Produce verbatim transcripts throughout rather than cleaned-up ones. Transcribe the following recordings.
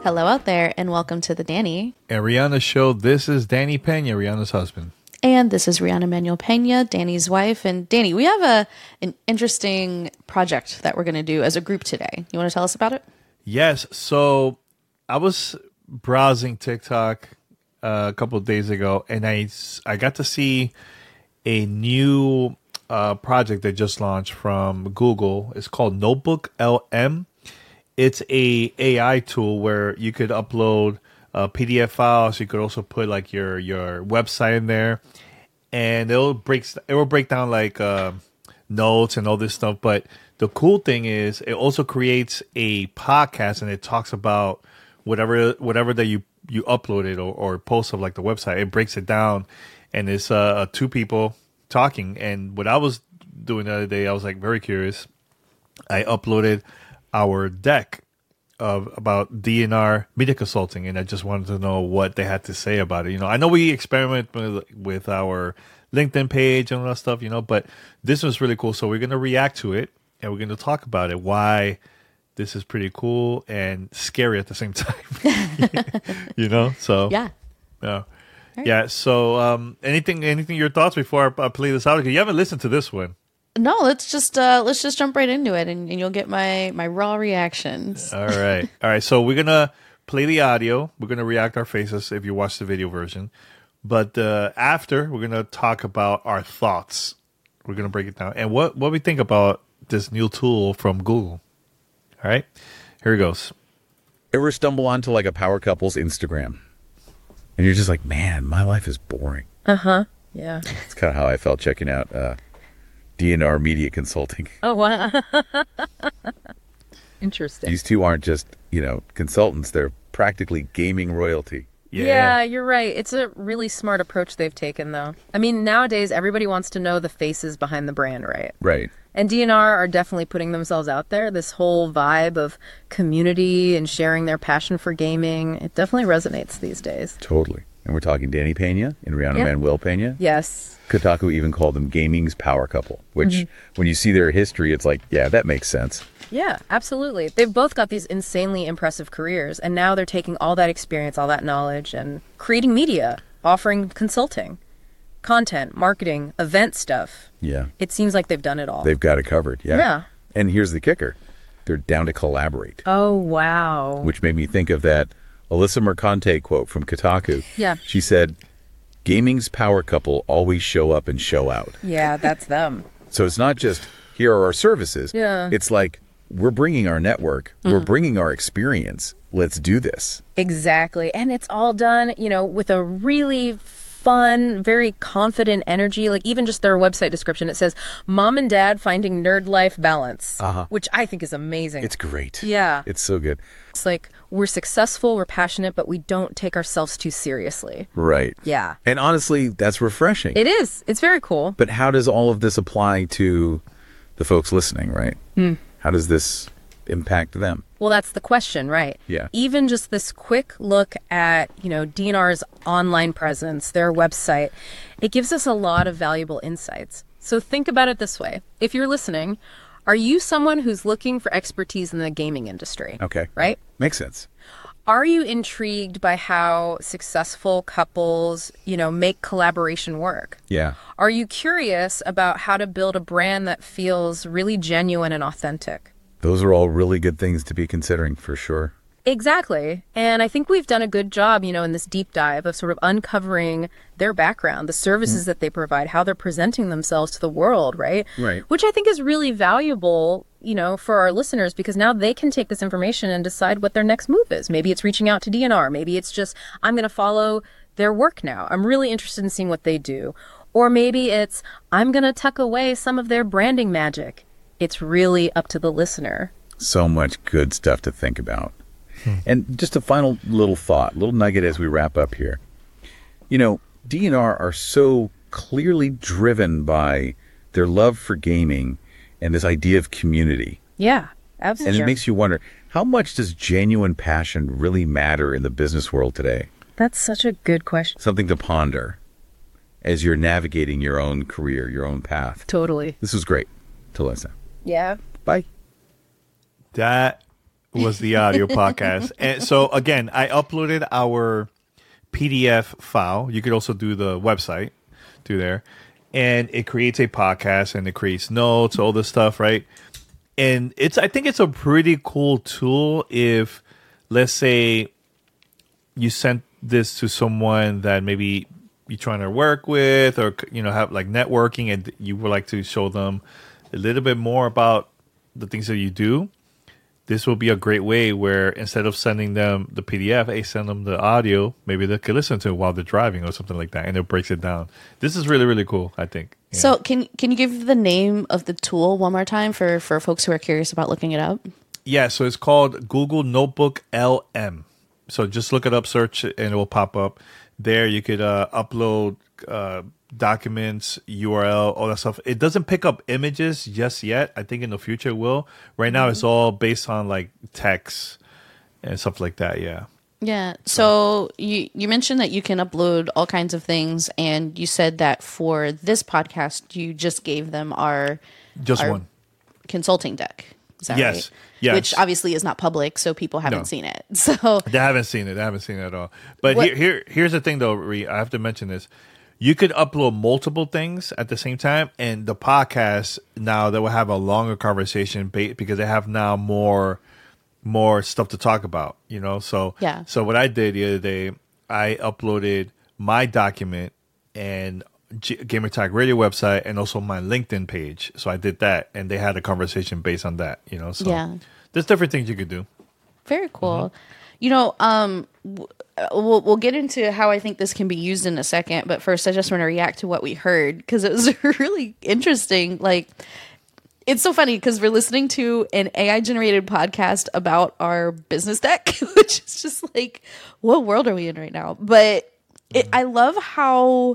Hello out there, and welcome to the Danny and Rihanna show. This is Danny Pena, Rihanna's husband. And this is Rihanna Manuel Pena, Danny's wife. And Danny, we have a an interesting project that we're going to do as a group today. You want to tell us about it? Yes. So I was browsing TikTok uh, a couple of days ago, and I, I got to see a new uh, project that just launched from Google. It's called Notebook L M. It's a AI tool where you could upload uh, P D F files. You could also put like your your website in there, and it'll break it will break down like uh, notes and all this stuff. But the cool thing is, it also creates a podcast, and it talks about whatever whatever that you you uploaded or, or post of like the website. It breaks it down, and it's uh, two people talking. And what I was doing the other day, I was like very curious. I uploaded our deck of about D N R Media Consulting, and I just wanted to know what they had to say about it. You know, I know we experiment with, with our LinkedIn page and all that stuff, you know, but this was really cool. So we're going to react to it, and we're going to talk about it, why this is pretty cool and scary at the same time. You know, so yeah, yeah, right. yeah. So um, anything, anything, your thoughts before I, I play this out? Because you haven't listened to this one. No, let's just uh, let's just jump right into it, and, and you'll get my my raw reactions. All right, all right. So we're gonna play the audio. We're gonna react our faces if you watch the video version, but uh, after we're gonna talk about our thoughts. We're gonna break it down and what what we think about this new tool from Google. All right, here it goes. Ever stumble onto like a power couple's Instagram, and you're just like, man, my life is boring. Uh huh. Yeah. It's kind of how I felt checking out Uh, D N R Media Consulting. Oh, wow. Interesting. These two aren't just, you know, consultants. They're practically gaming royalty. Yeah. yeah, you're right. It's a really smart approach they've taken, though. I mean, nowadays, everybody wants to know the faces behind the brand, right? Right. And D N R are definitely putting themselves out there. This whole vibe of community and sharing their passion for gaming, it definitely resonates these days. Totally. And we're talking Danny Pena and Rihanna Yeah. Manuel Pena. Yes. Kotaku even called them gaming's power couple, which mm-hmm. when you see their history, it's like, yeah, that makes sense. Yeah, absolutely. They've both got these insanely impressive careers, and now they're taking all that experience, all that knowledge, and creating media, offering consulting, content, marketing, event stuff. Yeah. It seems like they've done it all. They've got it covered. Yeah. Yeah. And here's the kicker. They're down to collaborate. Oh, wow. Which made me think of that Alyssa Mercante quote from Kotaku. Yeah. She said, gaming's power couple always show up and show out. Yeah, that's them. So it's not just, here are our services. Yeah. It's like, we're bringing our network. Mm. We're bringing our experience. Let's do this. Exactly. And it's all done, you know, with a really fun, very confident energy. Like even just their website description, it says, Mom and Dad finding nerd life balance, uh-huh. which I think is amazing. It's great. Yeah. It's so good. It's like, we're successful, we're passionate, but we don't take ourselves too seriously. Right. Yeah. And honestly, that's refreshing. It is. It's very cool. But how does all of this apply to the folks listening, right? Hmm. How does this impact them? Well, that's the question, right? Yeah. Even just this quick look at, you know, D N R's online presence, their website, it gives us a lot of valuable insights. So think about it this way. If you're listening, are you someone who's looking for expertise in the gaming industry? Okay. Right? Makes sense. Are you intrigued by how successful couples, you know, make collaboration work? Yeah. Are you curious about how to build a brand that feels really genuine and authentic? Those are all really good things to be considering for sure. Exactly. And I think we've done a good job, you know, in this deep dive of sort of uncovering their background, the services mm. that they provide, how they're presenting themselves to the world, right? Right. Which I think is really valuable, you know, for our listeners, because now they can take this information and decide what their next move is. Maybe it's reaching out to D N R. Maybe it's just, I'm going to follow their work now. I'm really interested in seeing what they do. Or maybe it's, I'm going to tuck away some of their branding magic. It's really up to the listener. So much good stuff to think about. And just a final little thought, little nugget as we wrap up here. You know, D N R are so clearly driven by their love for gaming and this idea of community. Yeah, absolutely. And it makes you wonder, how much does genuine passion really matter in the business world today? That's such a good question. Something to ponder as you're navigating your own career, your own path. Totally. This was great. Till next time. Yeah. Bye. That was the audio podcast. And so again, I uploaded our P D F file. You could also do the website through there. And it creates a podcast and it creates notes, all this stuff, right? And it's I think it's a pretty cool tool if, let's say, you sent this to someone that maybe you're trying to work with, or you know, have like networking, and you would like to show them a little bit more about the things that you do. This will be a great way where instead of sending them the P D F, hey, send them the audio. Maybe they could listen to it while they're driving or something like that, and it breaks it down. This is really, really cool, I think. Yeah. So can can you give the name of the tool one more time for, for folks who are curious about looking it up? Yeah, so it's called Google Notebook L M. So just look it up, search it, and it will pop up. There you could uh, upload uh, documents, U R L, all that stuff. It doesn't pick up images just yet. I think in the future it will. Right now it's all based on like text and stuff like that. Yeah. Yeah. So you you mentioned that you can upload all kinds of things, and you said that for this podcast you just gave them our Just our one. consulting deck. Is that Yes. right? Yes. Which obviously is not public, so people haven't No. seen it. So They haven't seen it. They haven't seen it at all. But What- here, here, here's the thing, though, Ree. I have to mention this. You could upload multiple things at the same time, and the podcast now they will have a longer conversation ba- because they have now more, more stuff to talk about. You know, so Yeah. So what I did the other day, I uploaded my document and G- Gamer Tag Radio website, and also my LinkedIn page. So I did that, and they had a conversation based on that. You know, so Yeah. there's different things you could do. very cool. Mm-hmm. You know, um, w- uh, we'll we'll get into how I think this can be used in a second, but first I just want to react to what we heard because it was really interesting. Like, it's so funny because we're listening to an A I generated podcast about our business deck, which is just like, what world are we in right now? But it, I love how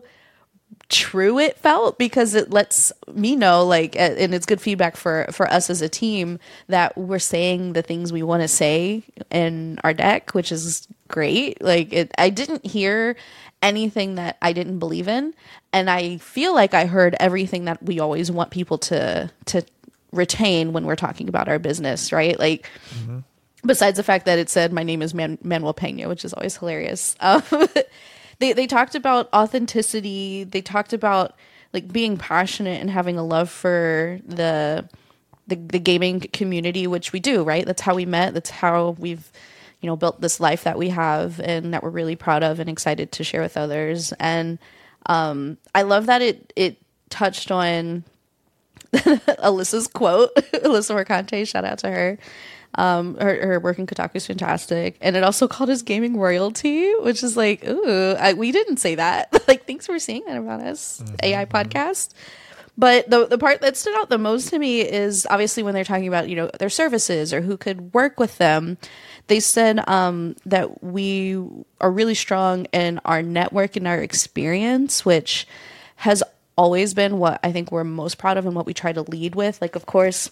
true it felt because it lets me know, like, uh, and it's good feedback for for us as a team that we're saying the things we want to say in our deck, which is great. Like, it I didn't hear anything that I didn't believe in, and I feel like I heard everything that we always want people to to retain when we're talking about our business, right? Like, besides the fact that it said my name is Man- Manuel Pena, which is always hilarious. Um, They they talked about authenticity. They talked about like being passionate and having a love for the, the the gaming community, which we do, right? That's how we met. That's how we've, you know, built this life that we have and that we're really proud of and excited to share with others. And um, I love that it it touched on Alyssa's quote, Alyssa Mercante, shout out to her. Um, her, her work in Kotaku is fantastic. And it also called us gaming royalty, which is like, ooh, I, we didn't say that. Like, thanks for saying that about us, mm-hmm. A I podcast. But the the part that stood out the most to me is obviously when they're talking about, you know, their services or who could work with them. They said um, that we are really strong in our network and our experience, which has always been what I think we're most proud of and what we try to lead with. Like, of course,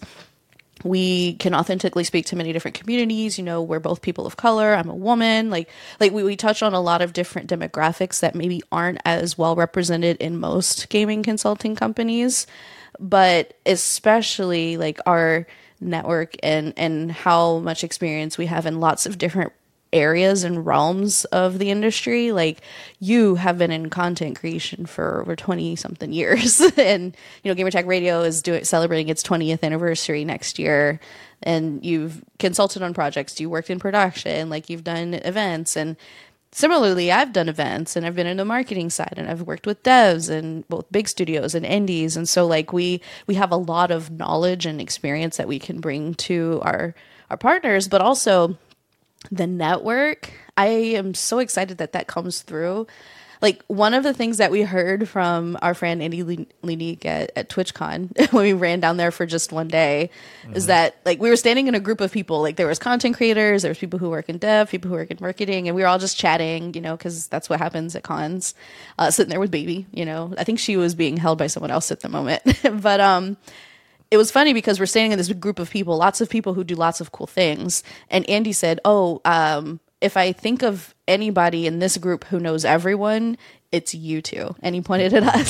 we can authentically speak to many different communities. You know, we're both people of color. I'm a woman. Like, like we, we touch on a lot of different demographics that maybe aren't as well represented in most gaming consulting companies, but especially like our network and, and how much experience we have in lots of different areas and realms of the industry. Like, you have been in content creation for over twenty something years and, you know, Gamertag Radio is doing celebrating its twentieth anniversary next year, and you've consulted on projects, you worked in production, like you've done events. And similarly, I've done events and I've been in the marketing side and I've worked with devs and both big studios and indies. And so like we we have a lot of knowledge and experience that we can bring to our our partners, but also the network. I am so excited that that comes through. Like, one of the things that we heard from our friend Andy Lenique at, at TwitchCon when we ran down there for just one day mm-hmm. is that, like, we were standing in a group of people. Like, there was content creators, there was people who work in dev, people who work in marketing, and we were all just chatting, you know, because that's what happens at cons. Uh, sitting there with Baby, you know. I think she was being held by someone else at the moment. But um, it was funny because we're standing in this group of people, lots of people who do lots of cool things. And Andy said, oh, um, if I think of anybody in this group who knows everyone, it's you two. And he pointed at us.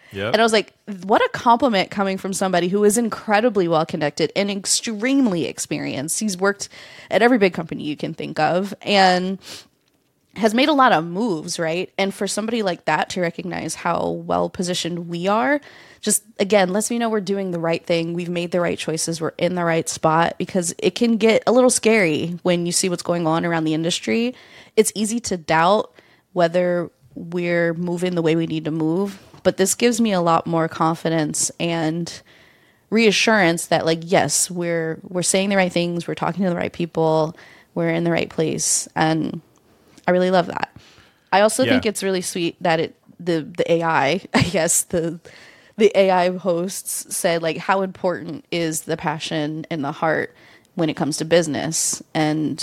Yep. And I was like, what a compliment coming from somebody who is incredibly well connected and extremely experienced. He's worked at every big company you can think of and has made a lot of moves, right? And for somebody like that to recognize how well positioned we are, just again, lets me know we're doing the right thing. We've made the right choices. We're in the right spot, because it can get a little scary when you see what's going on around the industry. It's easy to doubt whether we're moving the way we need to move. But this gives me a lot more confidence and reassurance that, like, yes, we're we're saying the right things, we're talking to the right people, we're in the right place, and I really love that. I also Yeah. think it's really sweet that it the the A I, I guess the the A I hosts said, like, how important is the passion and the heart when it comes to business. And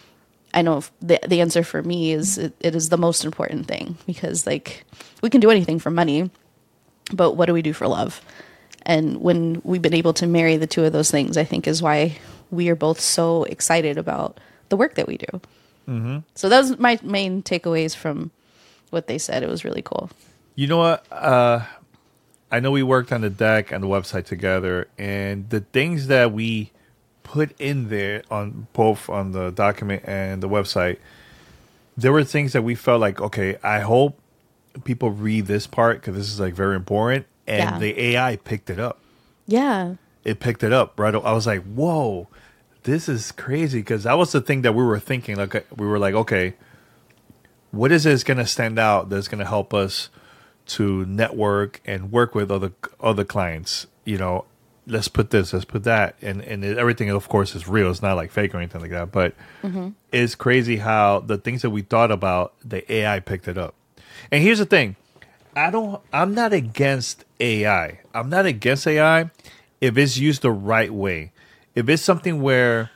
I know if the the answer for me is it, it is the most important thing, because, like, we can do anything for money, but what do we do for love? And when we've been able to marry the two of those things, I think is why we are both so excited about the work that we do. Mm-hmm. So that was my main takeaways from what they said. It was really cool. You know what? Uh, I know we worked on the deck and the website together, and the things that we put in there on both on the document and the website, there were things that we felt like, okay, I hope people read this part because this is like very important. And Yeah. the A I picked it up. Yeah. It picked it up, right? I was like, whoa, this is crazy, because that was the thing that we were thinking. Like, we were like, okay, what is this going to stand out that's going to help us to network and work with other other clients? You know, let's put this, let's put that, and and it, everything, of course, is real. It's not like fake or anything like that. But Mm-hmm. it's crazy how the things that we thought about, the A I picked it up. And here's the thing: I don't. I'm not against A I. I'm not against A I if it's used the right way. If it's something where,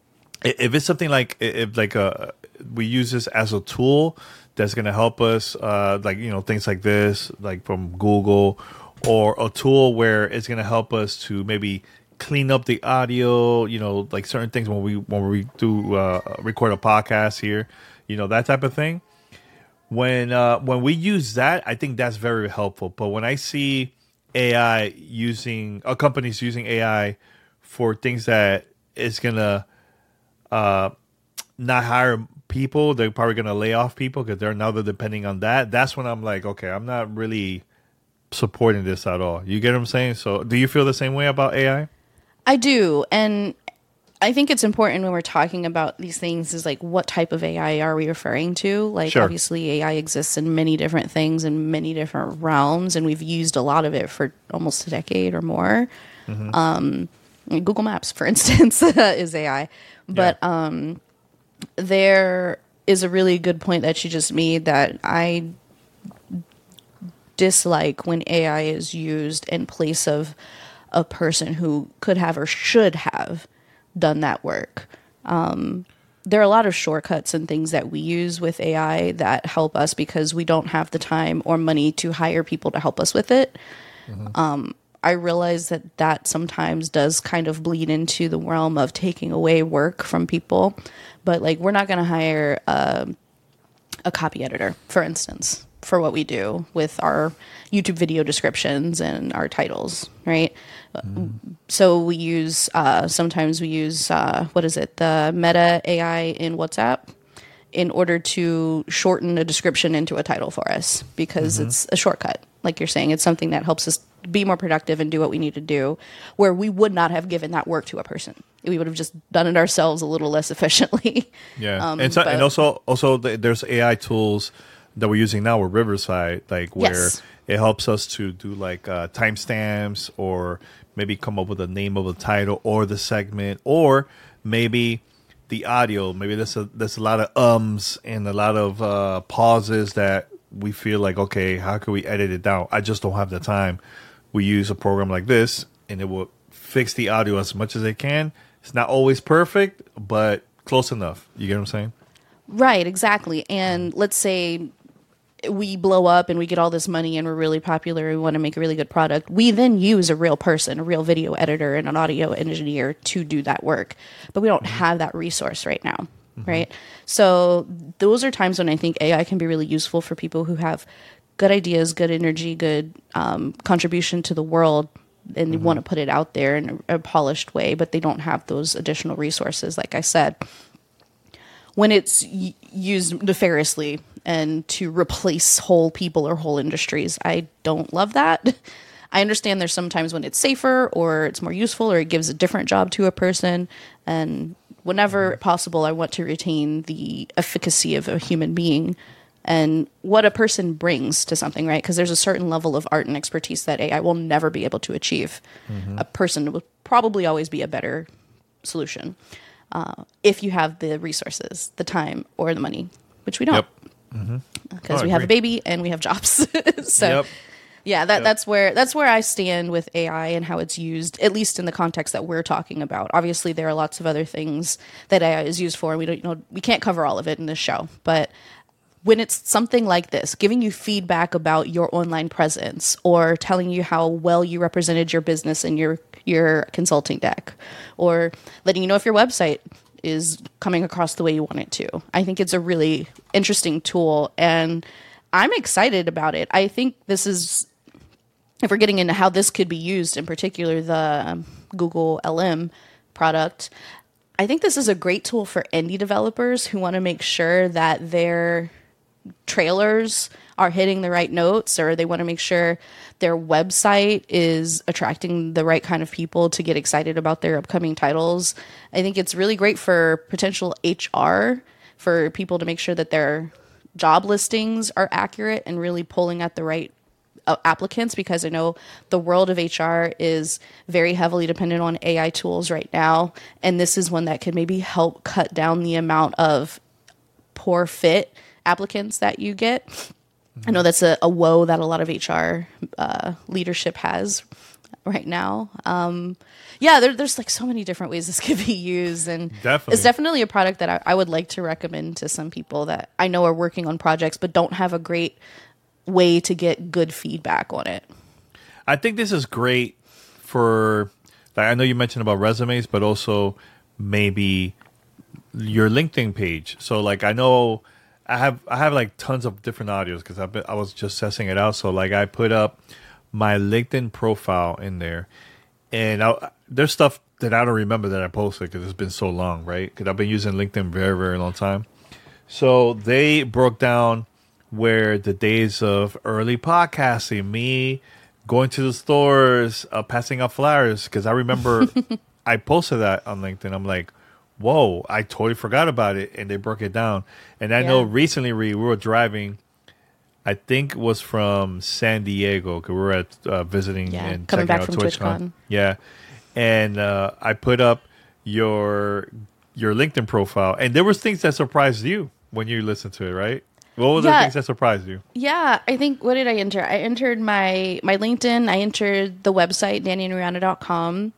if it's something like if like a we use this as a tool that's going to help us, uh, like, you know, things like this, like from Google, or a tool where it's going to help us to maybe clean up the audio, you know, like certain things when we when we do uh, record a podcast here, you know, that type of thing. When uh, when we use that, I think that's very helpful. But when I see A I using, uh, companies using A I for things that is gonna uh, not hire people, they're probably gonna lay off people because they're now they're depending on that. That's when I'm like, okay, I'm not really supporting this at all. You get what I'm saying? So, do you feel the same way about A I? I do. And I think it's important when we're talking about these things is, like, what type of A I are we referring to? Like, Sure. obviously A I exists in many different things in many different realms, and we've used a lot of it for almost a decade or more. Mm-hmm. Um, Google Maps, for instance, is A I. But Yeah. um, there is a really good point that you just made that I dislike when A I is used in place of a person who could have or should have done that work. Um, there are a lot of shortcuts and things that we use with A I that help us because we don't have the time or money to hire people to help us with it. Mm-hmm. Um, I realize that that sometimes does kind of bleed into the realm of taking away work from people. But, like, we're not going to hire uh, a copy editor, for instance, for what we do with our YouTube video descriptions and our titles, right? Mm. So we use, uh, sometimes we use, uh, what is it, the Meta A I in WhatsApp in order to shorten a description into a title for us because mm-hmm. it's a shortcut. Like you're saying, it's something that helps us be more productive and do what we need to do, where we would not have given that work to a person. We would have just done it ourselves a little less efficiently. Yeah. Um, and, so, but- and also, also the, there's A I tools that we're using now with Riverside, like where Yes. it helps us to do like uh, timestamps, or maybe come up with the name of the title or the segment, or maybe the audio. Maybe there's a, there's a lot of ums and a lot of uh, pauses that we feel like, okay, how can we edit it down? I just don't have the time. We use a program like this, and it will fix the audio as much as it can. It's not always perfect, but close enough. You get what I'm saying? Right, exactly. And let's say we blow up and we get all this money and we're really popular and we want to make a really good product. We then use a real person, a real video editor and an audio engineer to do that work. But we don't mm-hmm. have that resource right now, mm-hmm. right? So those are times when I think A I can be really useful for people who have good ideas, good energy, good um, contribution to the world, and mm-hmm. they want to put it out there in a, a polished way, but they don't have those additional resources, like I said. When it's y- used nefariously and to replace whole people or whole industries, I don't love that. I understand there's sometimes when it's safer or it's more useful or it gives a different job to a person. And whenever possible, I want to retain the efficacy of a human being and what a person brings to something, right? Because there's a certain level of art and expertise that A I will never be able to achieve. Mm-hmm. A person will probably always be a better solution uh, if you have the resources, the time, or the money, which we don't. Yep. Because Mm-hmm. oh, we have a baby and we have jobs. so... Yep. Yeah, that, Yep. that's where that's where I stand with A I and how it's used, at least in the context that we're talking about. Obviously, there are lots of other things that A I is used for, and we don't, you know, we can't cover all of it in this show. But when it's something like this, giving you feedback about your online presence or telling you how well you represented your business in your your consulting deck, or letting you know if your website is coming across the way you want it to, I think it's a really interesting tool, and I'm excited about it. I think this is, if we're getting into how this could be used, in particular the um, Google L M product, I think this is a great tool for indie developers who want to make sure that their trailers are hitting the right notes, or they want to make sure their website is attracting the right kind of people to get excited about their upcoming titles. I think it's really great for potential H R, for people to make sure that their job listings are accurate and really pulling at the right uh, applicants, because I know the world of H R is very heavily dependent on A I tools right now. And this is one that could maybe help cut down the amount of poor fit applicants that you get. Mm-hmm. I know that's a, a woe that a lot of H R uh, leadership has right now. Um, yeah, there, there's like so many different ways this could be used, and Definitely. it's definitely a product that I, I would like to recommend to some people that I know are working on projects but don't have a great way to get good feedback on it. I think this is great for, like, I know you mentioned about resumes, but also maybe your LinkedIn page. So like, I know I have, I have like tons of different audios because I've been, I was just testing it out. So like I put up my LinkedIn profile in there, and I, there's stuff that I don't remember that I posted because it's been so long, right? Because I've been using LinkedIn very, very long time. So they broke down where the days of early podcasting, me going to the stores, uh, passing out flyers, because I remember I posted that on LinkedIn. I'm like, whoa, I totally forgot about it, and they broke it down. And I Yeah. know recently we were driving, I think it was from San Diego, because we were at uh, visiting Yeah, and coming checking back out from TwitchCon. TwitchCon. Yeah, and uh, I put up your your LinkedIn profile, and there was things that surprised you when you listened to it, right? What were the Yeah. things that surprised you? Yeah, I think, what did I enter? I entered my, my LinkedIn, I entered the website, danny and rihanna dot com,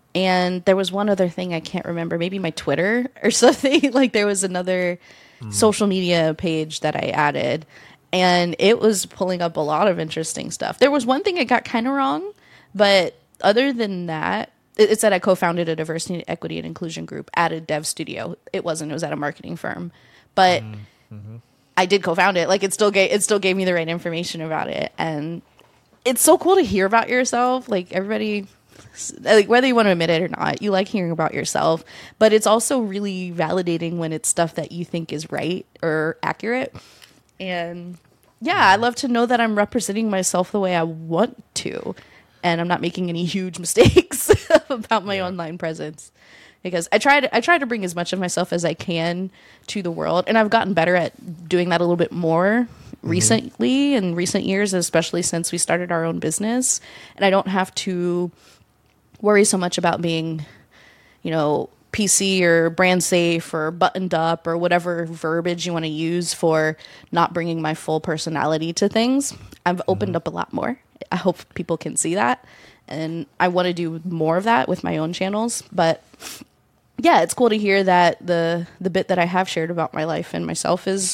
and there was one other thing I can't remember, maybe my Twitter or something. Like there was another mm. social media page that I added, and it was pulling up a lot of interesting stuff. There was one thing I got kind of wrong, but other than that, it, it said I co-founded a diversity, equity, and inclusion group at a dev studio. It wasn't, it was at a marketing firm, but mm-hmm. I did co-found it. Like it still gave it still gave me the right information about it, and it's so cool to hear about yourself. Like everybody, like whether you want to admit it or not, you like hearing about yourself. But it's also really validating when it's stuff that you think is right or accurate. And yeah, I love to know that I'm representing myself the way I want to, and I'm not making any huge mistakes about my yeah. online presence. Because I try to I try to bring as much of myself as I can to the world, and I've gotten better at doing that a little bit more mm-hmm. recently, in recent years, especially since we started our own business. And I don't have to worry so much about being, you know, P C or brand safe or buttoned up or whatever verbiage you want to use for not bringing my full personality to things. I've opened mm-hmm. up a lot more. I hope people can see that, and I want to do more of that with my own channels, but yeah, it's cool to hear that the the bit that I have shared about my life and myself is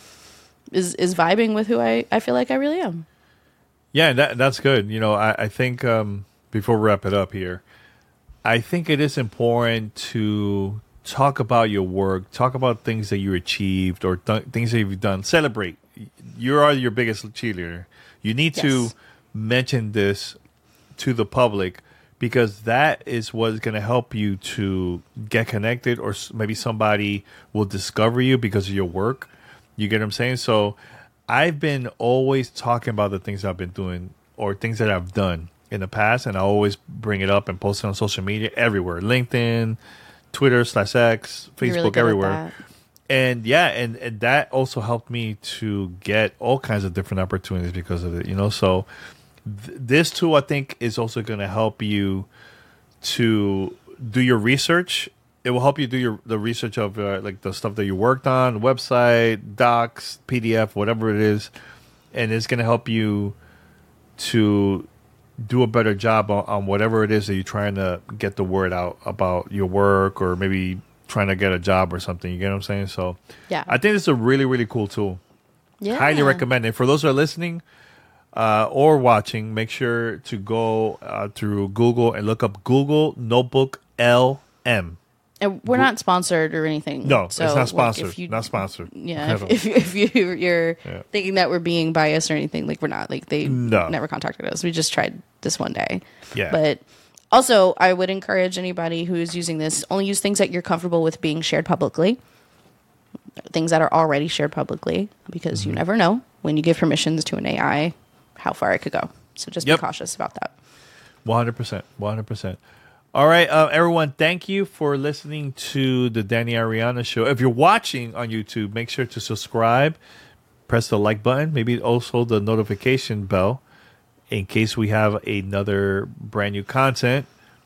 is is vibing with who I, I feel like I really am. Yeah, that that's good. You know, I, I think um, before we wrap it up here, I think it is important to talk about your work, talk about things that you achieved or th- things that you've done, celebrate you are your biggest cheerleader. You need to Yes. mention this to the public because that is what's going to help you to get connected, or s- maybe somebody will discover you because of your work. You get what I'm saying? So I've been always talking about the things I've been doing or things that I've done in the past, and I always bring it up and post it on social media everywhere, LinkedIn, Twitter slash X, You're really Facebook, good at everywhere. that. And yeah, and, and that also helped me to get all kinds of different opportunities because of it, you know. So th- this tool, I think, is also going to help you to do your research. It will help you do your the research of uh, like the stuff that you worked on, website, docs, P D F, whatever it is, and it's going to help you to do a better job on, on whatever it is that you're trying to get the word out about your work, or maybe trying to get a job or something. You get what I'm saying? So Yeah. I think it's a really, really cool tool. Yeah. Highly recommend it. For those who are listening uh, or watching, make sure to go uh, through Google and look up Google Notebook L M. And we're not sponsored or anything. No, it's So, not like, sponsored. if you- not sponsored. Yeah, if, Never. if, if you, you're Yeah. thinking that we're being biased or anything, like we're not. Like they No. never contacted us. We just tried this one day. Yeah. But also, I would encourage anybody who's using this, only use things that you're comfortable with being shared publicly. Things that are already shared publicly, because Mm-hmm. you never know when you give permissions to an A I how far it could go. So just Yep. be cautious about that. one hundred percent. one hundred percent. All right, uh, everyone, thank you for listening to the Danny Ariana Show. If you're watching on YouTube, make sure to subscribe, press the like button, maybe also the notification bell in case we have another brand new content.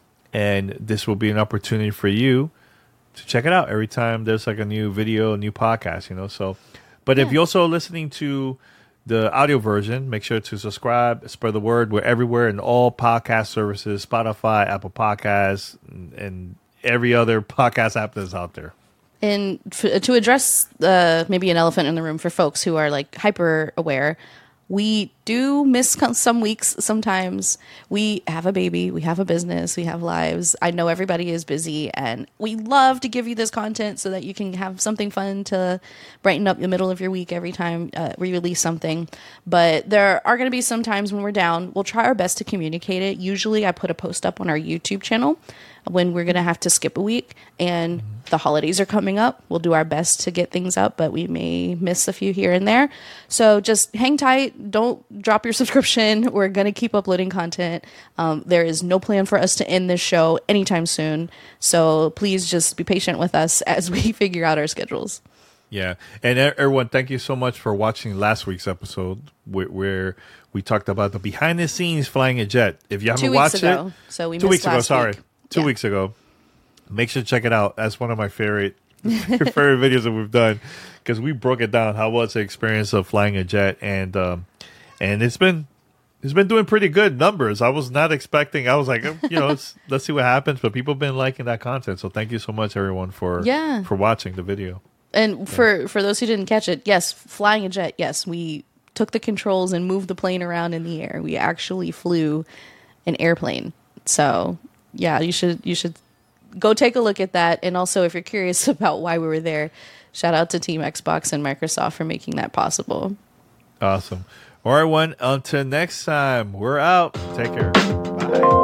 And this will be an opportunity for you to check it out every time there's like a new video, a new podcast, you know. So, but if you're also listening to the audio version, make sure to subscribe, spread the word. We're everywhere in all podcast services, Spotify, Apple Podcasts, and, and every other podcast app that's out there. And f- to address uh, maybe an elephant in the room for folks who are like hyper aware, we do miss co- some weeks sometimes. We have a baby, we have a business, we have lives. I know everybody is busy, and we love to give you this content so that you can have something fun to brighten up the middle of your week every time uh, we release something. But there are going to be some times when we're down. We'll try our best to communicate it. Usually I put a post up on our YouTube channel when we're going to have to skip a week, and the holidays are coming up. We'll do our best to get things up, but we may miss a few here and there. So just hang tight. Don't drop your subscription. We're going to keep uploading content. Um, there is no plan for us to end this show anytime soon. So please just be patient with us as we figure out our schedules. Yeah. And e- everyone, thank you so much for watching last week's episode where, where we talked about the behind the scenes flying a jet. If you haven't Two weeks watched ago. it, So we two missed weeks ago, last sorry. week. Two Yeah. weeks ago. Make sure to check it out. That's one of my favorite favorite videos that we've done, because we broke it down how was the experience of flying a jet, and um, and it's been it's been doing pretty good numbers. I was not expecting. I was like, you know, let's, let's see what happens. But people have been liking that content, so thank you so much, everyone, for Yeah. for watching the video. And for, for those who didn't catch it, yes, flying a jet, yes, we took the controls and moved the plane around in the air. We actually flew an airplane. So yeah, you should you should go take a look at that. And also, if you're curious about why we were there, shout out to Team Xbox and Microsoft for making that possible. Awesome. All right, one. Until next time, we're out. Take care. Bye.